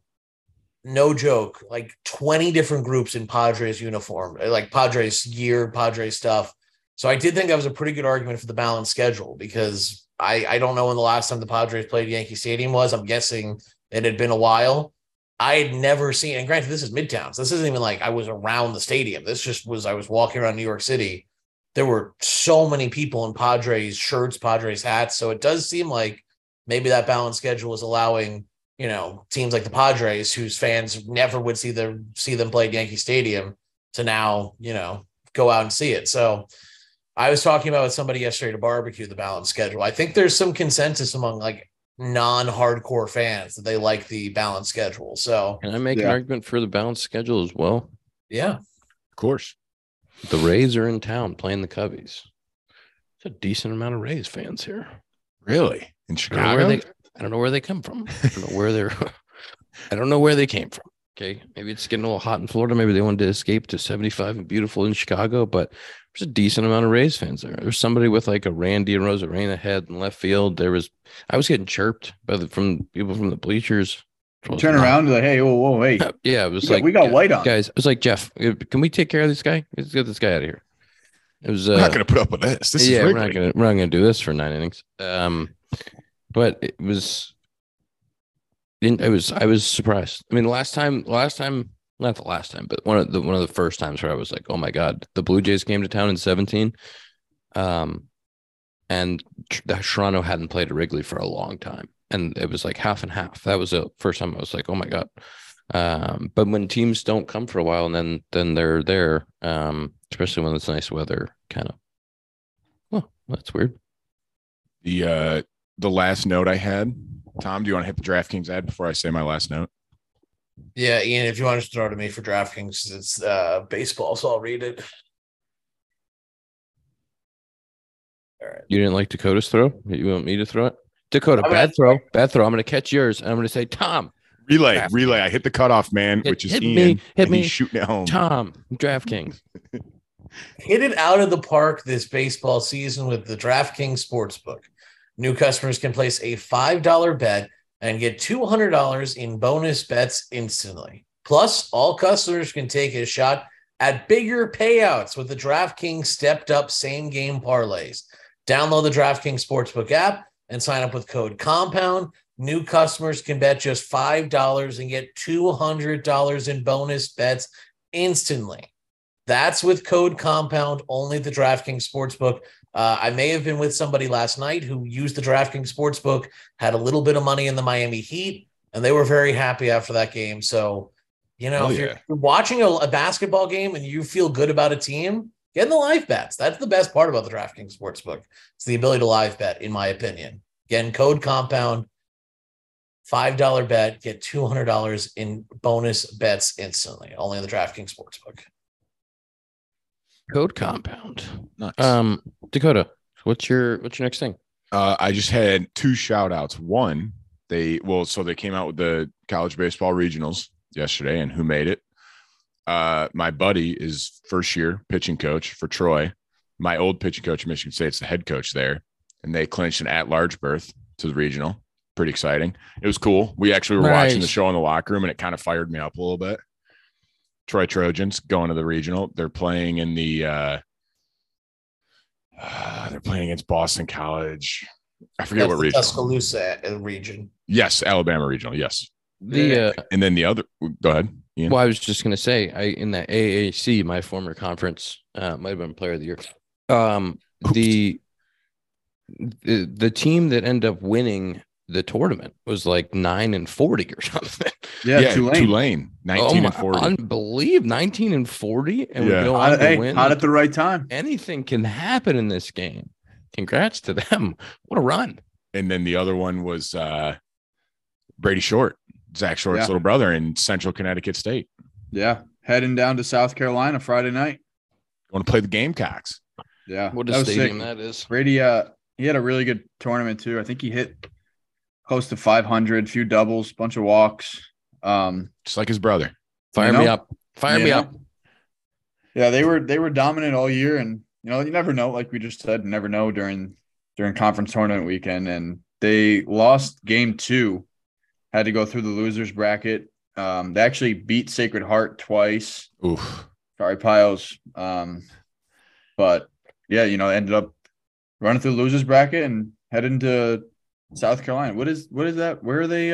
no joke, like 20 different groups in Padres uniform, like Padres gear, Padres stuff. So I did think that was a pretty good argument for the balanced schedule because I don't know when the last time the Padres played Yankee Stadium was. I'm guessing it had been a while. I had never seen, and granted, this is Midtown, so this isn't even like I was around the stadium. This just was, I was walking around New York City. There were so many people in Padres shirts, Padres hats. So it does seem like maybe that balanced schedule is allowing, you know, teams like the Padres, whose fans never would see them play at Yankee Stadium, to now, you know, go out and see it. So I was talking about with somebody yesterday to barbecue the balanced schedule. I think there's some consensus among like non-hardcore fans that they like the balanced schedule. So can I make an argument for the balanced schedule as well? Yeah, of course. The Rays are in town playing the Cubbies. It's a decent amount of Rays fans here. Really? In Chicago? I don't know where they come from. I don't know where they're I don't know where they came from. Okay. Maybe it's getting a little hot in Florida. Maybe they wanted to escape to 75 and beautiful in Chicago, but there's a decent amount of Rays fans there. There's somebody with like a Randy and Rosarena head in left field. I was getting chirped from people from the bleachers. Turn around and be like, hey, whoa, hey. Yeah, it was we got white on. Guys, it was like, Jeff, can we take care of this guy? Let's get this guy out of here. It was we're not gonna put up with this. This is we're not gonna do this for 9 innings. But I was surprised. I mean, last time, not the last time, but one of the first times where I was like, oh my God, the Blue Jays came to town in 2017. And Toronto hadn't played at Wrigley for a long time. And it was like half and half. That was the first time I was like, oh my God. But when teams don't come for a while and then they're there, especially when it's nice weather, kind of, well, that's weird. The last note I had, Tom, do you want to hit the DraftKings ad before I say my last note? Yeah, Ian, if you want to throw to me for DraftKings, it's baseball, so I'll read it. All right. You didn't like Dakota's throw? You want me to throw it? Dakota, bad throw. I'm going to catch yours, and I'm going to say, Tom. Relay. I hit the cutoff, man, which is Ian. Hit me. He's shooting it home. Tom, DraftKings. Hit it out of the park this baseball season with the DraftKings Sportsbook. New customers can place a $5 bet and get $200 in bonus bets instantly. Plus, all customers can take a shot at bigger payouts with the DraftKings stepped-up same-game parlays. Download the DraftKings Sportsbook app and sign up with code COMPOUND New customers can bet just $5 and get $200 in bonus bets instantly. That's with code Compound, only the DraftKings Sportsbook. I may have been with somebody last night who used the DraftKings Sportsbook, had a little bit of money in the Miami Heat, and they were very happy after that game. So, if you're watching a basketball game and you feel good about a team, get in the live bets. That's the best part about the DraftKings Sportsbook. It's the ability to live bet, in my opinion. Again, code Compound, $5 bet, get $200 in bonus bets instantly. Only on the DraftKings Sportsbook. Code Compound. Nice. Dakota, what's your next thing? I just had 2 shout outs. One, they came out with the college baseball regionals yesterday, and who made it? My buddy is first year pitching coach for Troy. My old pitching coach at Michigan State's the head coach there, and they clinched an at-large berth to the regional. Pretty exciting. It was cool. We actually were watching the show in the locker room, and it kind of fired me up a little bit. Troy Trojans going to the regional. They're playing in the they're playing against Boston College. I forget what region. Tuscaloosa region. Yes, Alabama regional. Yes. And then the other. Go ahead, Ian. Well, I was just gonna say, in the AAC, my former conference, might have been Player of the Year. The team that ended up winning the tournament was like 9-40 or something. Yeah, Tulane 19-40. Unbelievable, 19-40, and we go on to win. Hot at the right time. Anything can happen in this game. Congrats to them. What a run! And then the other one was Brady Short, Zach Short's little brother in Central Connecticut State. Yeah, heading down to South Carolina Friday night. Going to play the Gamecocks. Yeah, what a stadium that is. Brady, he had a really good tournament too. I think he hit close to 500, few doubles, bunch of walks. Just like his brother. Fire me up. Yeah, they were dominant all year, and you never know. Like we just said, never know during conference tournament weekend. And they lost game 2, had to go through the losers bracket. They actually beat Sacred Heart twice. Oof. Sorry, Piles. But yeah, ended up running through the losers bracket and heading to South Carolina. What is that? Where are they?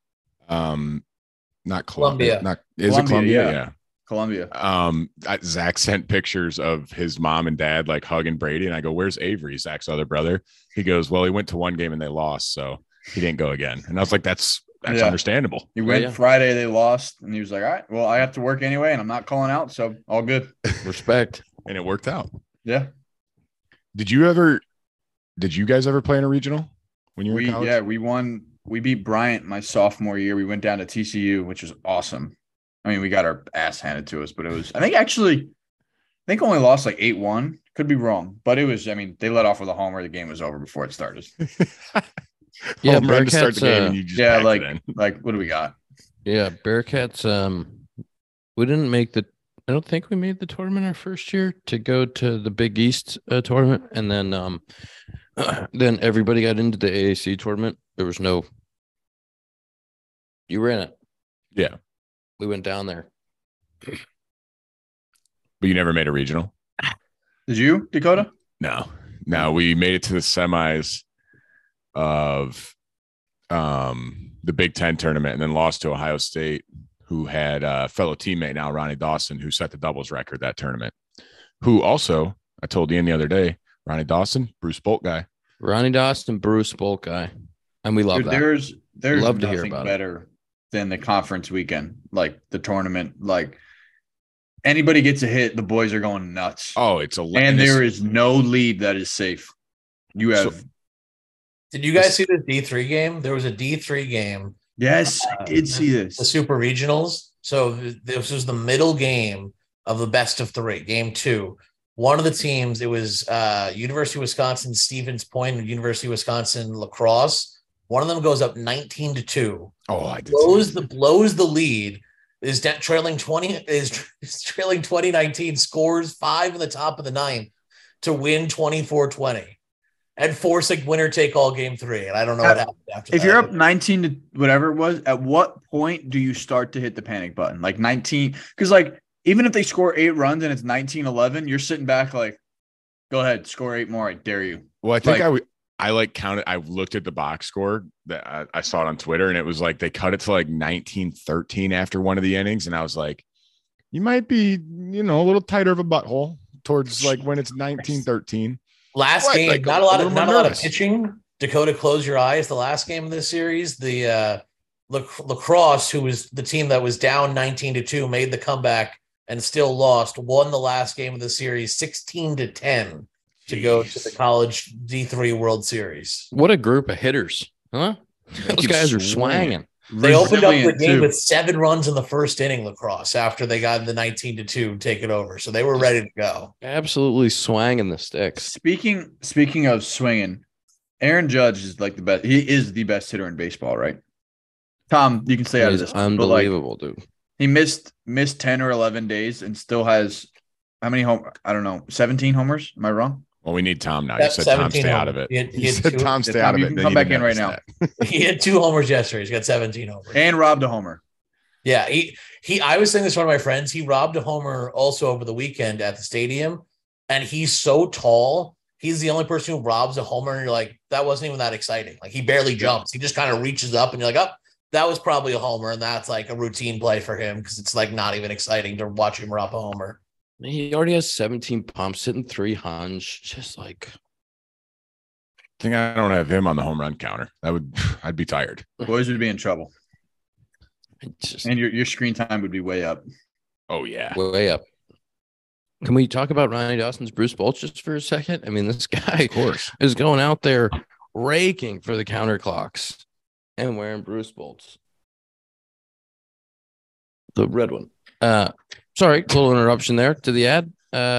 Not Columbia. Is it Columbia? Yeah. Columbia. Zach sent pictures of his mom and dad like hugging Brady, and I go, "Where's Avery, Zach's other brother?" He goes, "Well, he went to one game and they lost, so he didn't go again." And I was like, "That's understandable." He went Friday, they lost, and he was like, "All right, well, I have to work anyway, and I'm not calling out, so all good." Respect. And it worked out. Yeah. Did you guys ever play in a regional when you were in college? Yeah, we won. We beat Bryant my sophomore year. We went down to TCU, which was awesome. I mean, we got our ass handed to us, but it was, I think only lost like 8-1. Could be wrong, but it was, they let off with a homer. The game was over before it started. Yeah, Bearcats, to start the game and you just like what do we got? Yeah, Bearcats. We didn't make I don't think we made the tournament our first year to go to the Big East tournament, and then everybody got into the AAC tournament. There was no. You were in it. Yeah, we went down there. But you never made a regional? Did you, Dakota? No. We made it to the semis of the Big Ten tournament and then lost to Ohio State, who had a fellow teammate now, Ronnie Dawson, who set the doubles record that tournament. Who also, I told Ian the other day, Ronnie Dawson, Bruce Bolt guy. Ronnie Dawson, Bruce Bolt guy. And we love that. There's love to nothing hear about better than the conference weekend, like the tournament. Like anybody gets a hit, the boys are going nuts. Oh, and there is no lead that is safe. You have. Did you guys see the D3 game? There was a D3 game. Yes, I did see this. The Super Regionals. So this was the middle game of the best of 3, game 2. One of the teams, it was University of Wisconsin Stevens Point and University of Wisconsin Lacrosse. One of them goes up 19-2. Oh, I did. Blows the lead. Is trailing 2019, scores 5 in the top of the 9th to win 24-20. And force a winner take all game 3. And I don't know what happened after that. If you're up 19 to whatever it was, at what point do you start to hit the panic button? Like 19, because like even if they score 8 runs and it's 19-11, you're sitting back like, go ahead, score 8 more. I dare you. Well, I think I like counted. I looked at the box score that I saw it on Twitter, and it was like they cut it to like 19-13 after one of the innings, and I was like, you might be, a little tighter of a butthole towards like when it's 19-13. Last What? game, Like, not a a lot little more of nervous. pitching. Dakota, close your eyes. The last game of this series, the Lacrosse, who was the team that was down 19-2, made the comeback and still lost. Won the last game of the series 16-10 to go to the college D3 World Series. What a group of hitters, huh? Those keep guys are swinging. swanging. They opened up the Resilient, game too. with 7 runs in the first inning, Lacrosse, after they got the 19-2 taken over. So they were ready to go. Absolutely swanging the sticks. Speaking of swinging, Aaron Judge is like the best. He is the best hitter in baseball, right? Tom, you can stay out of He's this. But like, unbelievable, dude. he missed 10 or 11 days and still has how many home? I don't know, 17 homers. Am I wrong? Well, we need Tom now. You said Tom, stay out of it. He You had said two- Tom, stay Tom, out of you it. can Then come you back didn't in right notice now. that. He had 2 homers yesterday. He's got 17 homers. And robbed a homer. Yeah, I was saying this to one of my friends. He robbed a homer also over the weekend at the stadium, and he's so tall. He's the only person who robs a homer, and you're like, that wasn't even that exciting. Like, he barely jumps. He just kind of reaches up, and you're like, oh, that was probably a homer, and that's like a routine play for him because it's like not even exciting to watch him rob a homer. He already has 17 pumps, hitting 3 hunch. Just like, I think I don't have him on the home run counter. I'd be tired. Boys would be in trouble. just And your screen time would be way up. Oh yeah. way up. Can we talk about Ronnie Dawson's Bruce Bolts just for a second? I mean, this guy Of course. is going out there raking for the counter clocks and wearing Bruce Bolts. The red one. Sorry, little interruption there to the ad.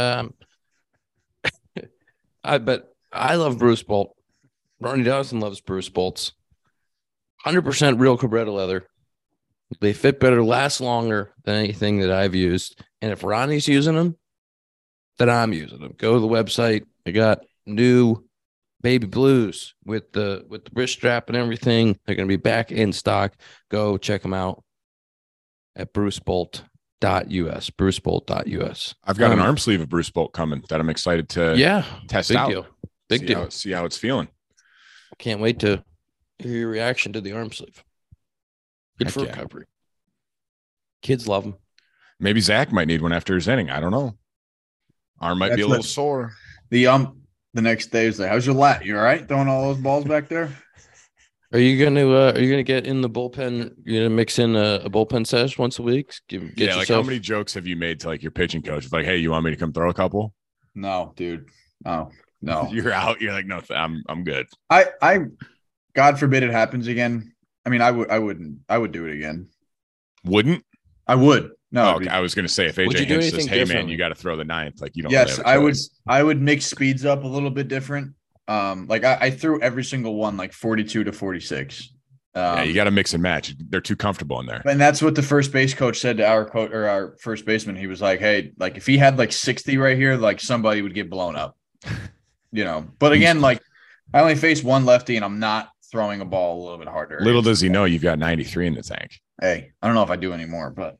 But I love Bruce Bolt. Ronnie Dawson loves Bruce Bolts. 100% real Cabretta leather. They fit better, last longer than anything that I've used. And if Ronnie's using them, then I'm using them. Go to the website. I got new baby blues with the wrist strap and everything. They're going to be back in stock. Go check them out at brucebolt.us. brucebolt.us. I've got an arm sleeve of Bruce Bolt coming that I'm excited to test big out. deal. Big deal. See how it's feeling. Can't wait to hear your reaction to the arm sleeve. Good Heck for yeah. recovery. Kids love them. Maybe Zach might need one after his inning. I don't know. Arm might be a That's little what- sore. The next day is like, how's your lat? You all right? Throwing all those balls back there? Are you gonna get in the bullpen? You're gonna mix in a bullpen sesh once a week? Get Yeah, like yourself. how many jokes have you made to like your pitching coach? It's like, hey, you want me to come throw a couple? No, dude. Oh, no. You're out. You're like, no, I'm good. I God forbid it happens again. I mean, I would do it again. Wouldn't? I would. No. Oh, okay. I was gonna say if Would AJ you do Hinch says, anything hey man, differently? you got to throw the ninth. Like you don't. Yes, really have a I would. choice. I would mix speeds up a little bit different. Like I threw every single one like 42 to 46. Yeah, you got to mix and match. They're too comfortable in there. And that's what the first base coach said to our coach or our first baseman. He was like, "Hey, like if he had like 60 right here, like somebody would get blown up." But again, like I only face one lefty, and I'm not throwing a ball a little bit harder. Little does he know you've got 93 in the tank. Hey, I don't know if I do anymore, but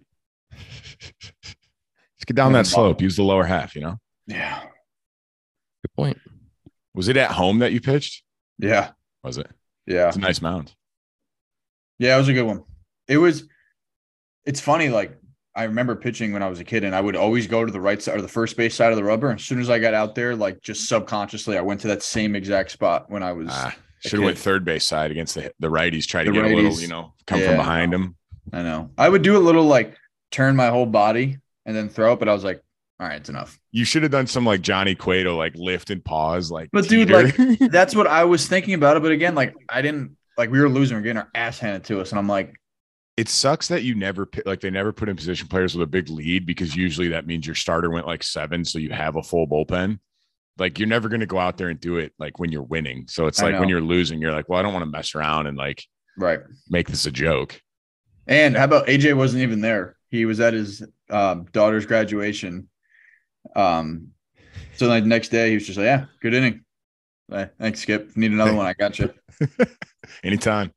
Just get down that slope. Use the lower half. yeah, Good point. Was it at home that you pitched? yeah, Was it? yeah. It's a nice mound. Yeah, it was a good one. It's funny. Like I remember pitching when I was a kid, and I would always go to the right side or the first base side of the rubber. And as soon as I got out there, like just subconsciously, I went to that same exact spot when I was. Should have went third base side against the righties. Try to The get a little, righties. come Yeah. from behind them. I know. I would do a little like turn my whole body and then throw it, but I was like, all right, it's enough. You should have done some like Johnny Cueto, like lift and pause, like. But dude, teeter. like that's what I was thinking about it. But again, like I didn't like we were losing, we we're getting our ass handed to us, and I'm like, It sucks that you never they never put in position players with a big lead because usually that means your starter went like 7, so you have a full bullpen. Like you're never going to go out there and do it like when you're winning. So it's I like when know. you're losing, you're like, well, I don't want to mess around and like right. make this a joke. And how about AJ wasn't even there? He was at his daughter's graduation. So the next day he was just like, yeah, good inning. Thanks, Skip. If you need another one, I got you. Anytime.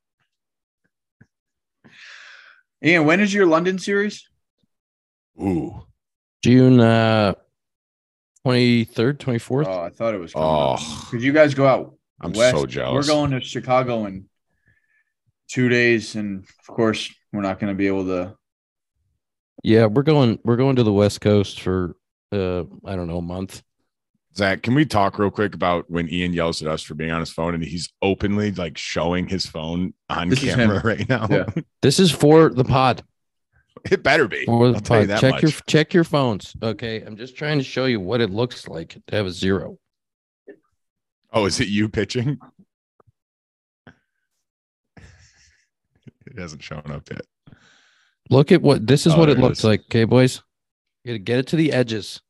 Ian, when is your London series? Ooh. June 23rd, 24th. Oh, I thought it was. Oh, Because you guys go out I'm West. so jealous. We're going to Chicago in 2 days, and of course, we're not going to be able to. Yeah, we're going to the West Coast for I don't know, a month. Zach, can we talk real quick about when Ian yells at us for being on his phone and he's openly like showing his phone on camera right now? Yeah. This is for the pod. It better be. For the I'll tell you pod. that Check your phones. Okay. I'm just trying to show you what it looks like to have a 0. Oh, is it you pitching? It hasn't shown up yet. Look at what this is what there it it looks is. like. Okay, boys. You gotta get it to the edges.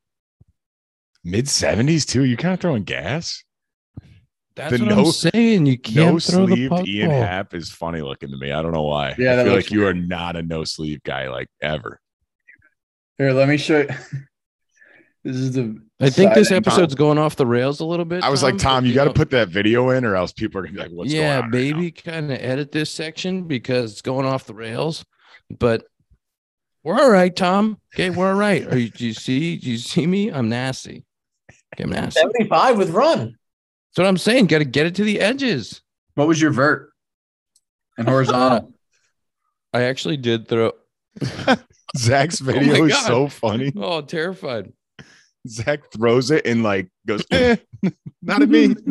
Mid-70s too. You kind of throwing gas. That's The what I'm saying. You can't No throw the sleeved puck Ian ball. Happ is funny looking to me. I don't know why. Yeah, I that feel looks like you are not a no sleeve guy like ever. Here, let me show you. This is the. I think this side angle. episode's going off the rails a little bit. I was like, Tom, you got to put that video in, or else people are gonna be like, "What's going on?" right maybe kind of edit this section because it's going off the rails. But we're all right, Tom. Okay, we're all right. Do you see me? I'm nasty. Okay, I'm nasty. 75 with run. That's what I'm saying. Got to get it to the edges. What was your vert and horizontal? I actually did throw. now? Zach's video is God. so funny. Oh, terrified. Zach throws it and like goes, not at me.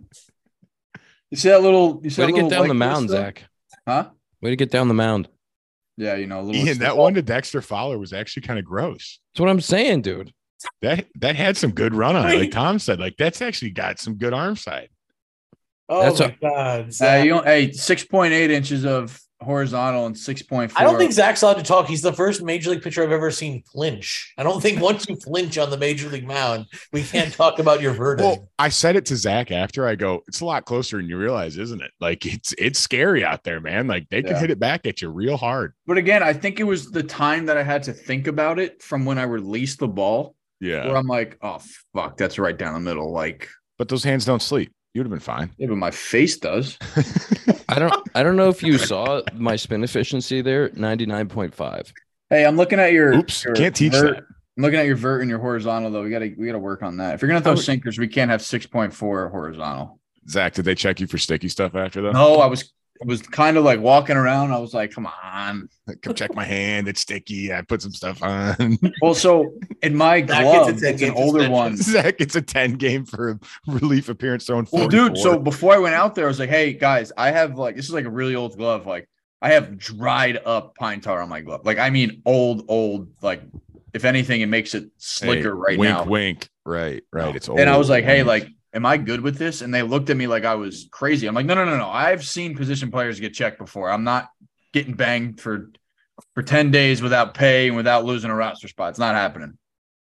You see that little? You see Way to that get little down the leg mound, twist, though? Zach. Huh? Way to get down the mound. Yeah, you know, a little. Ian, that one to Dexter Fowler was actually kind of gross. That's what I'm saying, dude. That had some good run on it. Like Wait. Tom said, like that's actually got some good arm side. Oh That's my God. Zach. You don't, 6.8 inches of horizontal and 6.4. I don't think Zach's allowed to talk. He's the first major league pitcher I've ever seen flinch. I don't think once you flinch on the major league mound, we can't talk about your verdict. Well, I said it to Zach after. I go, it's a lot closer than you realize, isn't it? Like it's scary out there, man. Like they can Yeah. hit it back at you real hard. But again, I think it was the time that I had to think about it from when I released the ball, where Yeah. I'm like, oh fuck, that's right down the middle. Like, But those hands don't sleep. You'd have been fine. yeah, but my face does. I don't know if you saw my spin efficiency there, 99.5. Hey, I'm looking at your. Oops, your can't teach vert. that. I'm looking at your vert and your horizontal though. We gotta work on that. If you're gonna throw sinkers, we can't have 6.4 horizontal. Zach, did they check you for sticky stuff after that? No, I was kind of like walking around. I was like, come on. Come check my hand. It's sticky. I put some stuff on. Well, so in my That glove, gets a it's an 10-game older suspension. one. Zach, it's a 10 game for a relief appearance throwing 44. Well, dude, so before I went out there, I was like, hey, guys, I have like, this is like a really old glove. Like, I have dried up pine tar on my glove. Like, I mean, old, like, if anything, it makes it slicker right wink, now. Wink. Right. It's old. And I was like, hey, Wink. like, am I good with this? And they looked at me like I was crazy. I'm like, no. I've seen position players get checked before. I'm not getting banged for 10 days without pay and without losing a roster spot. It's not happening.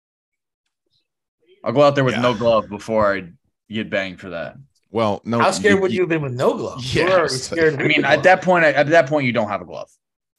I'll go out there with Yeah. no glove before I get banged for that. Well, no. How scared would you have been with no gloves? Yeah, You were already it's- scared I with mean, gloves. at that point, you don't have a glove.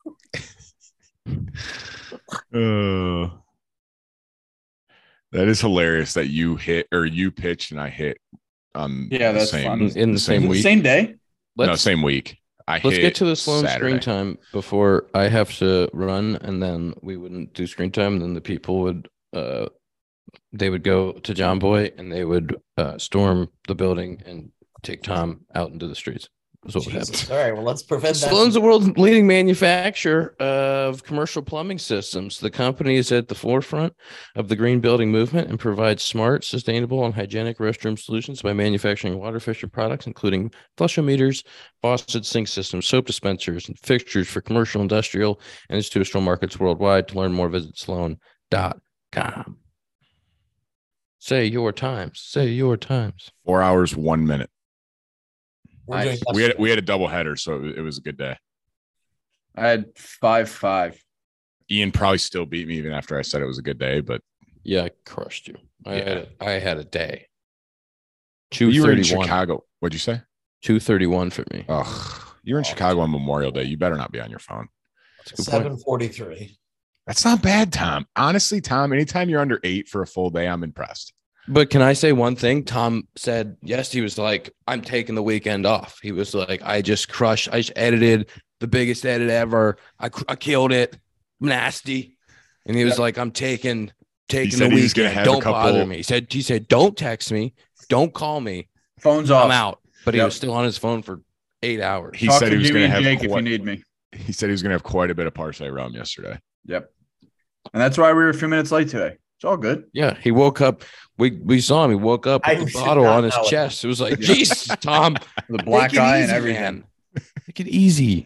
That is hilarious that you hit or you pitched and I hit. Yeah, that's fun. In the same week. Same day. No, same week. Let's hit get to the Sloan Saturday. screen time before I have to run, and then we wouldn't do screen time. And then the people would, they would go to John Boy and they would storm the building and take Tom out into the streets. That's what would happen. Jesus. All right, well, let's prevent that. Sloan's the world's leading manufacturer of commercial plumbing systems. The company is at the forefront of the green building movement and provides smart, sustainable, and hygienic restroom solutions by manufacturing water efficient products, including flushometers, faucet sink systems, soap dispensers, and fixtures for commercial, industrial, and institutional markets worldwide. To learn more, visit sloan.com. Say your times. Say your times. 4 hours, 1 minute. We're doing We had a double header, so it was a good day. I had 5-5. Ian probably still beat me even after I said it was a good day, but Yeah, I crushed you. Yeah. I had a day. you were in 231. Chicago. What'd you say? 231 for me. Oh, you're in Chicago on Memorial Day. You better not be on your phone. That's a good point. 7:43. That's not bad, Tom. Honestly, Tom, anytime you're under 8 for a full day, I'm impressed. But can I say one thing? Tom said, yes, he was like, I'm taking the weekend off. He was like, I just edited the biggest edit ever. I killed it. Nasty. And he was like, I'm taking the said he was gonna weekend. have a Don't couple- bother me. He said, don't text me. Don't call me. Phone's off. I'm out. but he Yep. was still on his phone for 8 hours. He Talk said to he was Jimmy going to and have Jake if you need me. he said he was going to have quite a bit of Parse rum yesterday. Yep. And that's why we were a few minutes late today. It's all good. Yeah, he woke up. We saw him. He woke up I with the should bottle not on his know it. chest. It was like, Jesus, Tom, The black take it eye and easy, everything. man. Take it easy.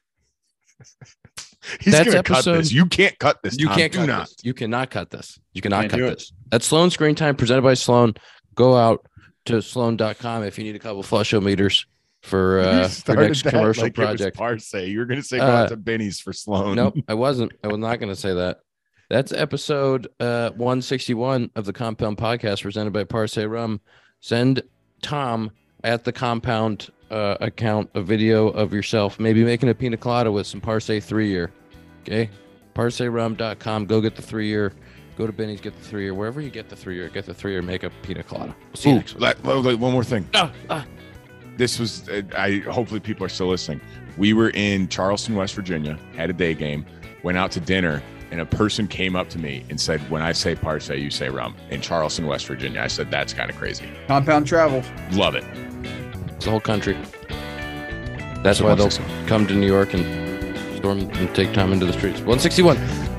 He's That's going to cut episode- this. You can't cut this. You Tom. can't Do cut not. this. You cannot cut this. You cannot Can't cut do it. this. That's Sloan Screen Time presented by Sloan. Go out to sloan.com if you need a couple flusho meters for You started next that commercial like it was project. Parse. You were going to say go out to Benny's for Sloan. Nope, I wasn't. I was not going to say that. That's episode 161 of the Compound Podcast presented by Parse Rum. Send Tom at the Compound account a video of yourself maybe making a pina colada with some Parse 3-year. Okay? ParseRum.com. Go get the 3-year. Go to Benny's, get the 3-year. Wherever you get the 3-year, get the 3-year, make a pina colada. We'll see you Ooh, next week. one more thing. Ah. This was hopefully people are still listening. We were in Charleston, West Virginia, had a day game, went out to dinner, and a person came up to me and said, when I say Parse, you say rum. In Charleston, West Virginia. I said, that's kind of crazy. Compound travel. Love it. It's the whole country. That's why they'll come to New York and storm and take time into the streets. 161.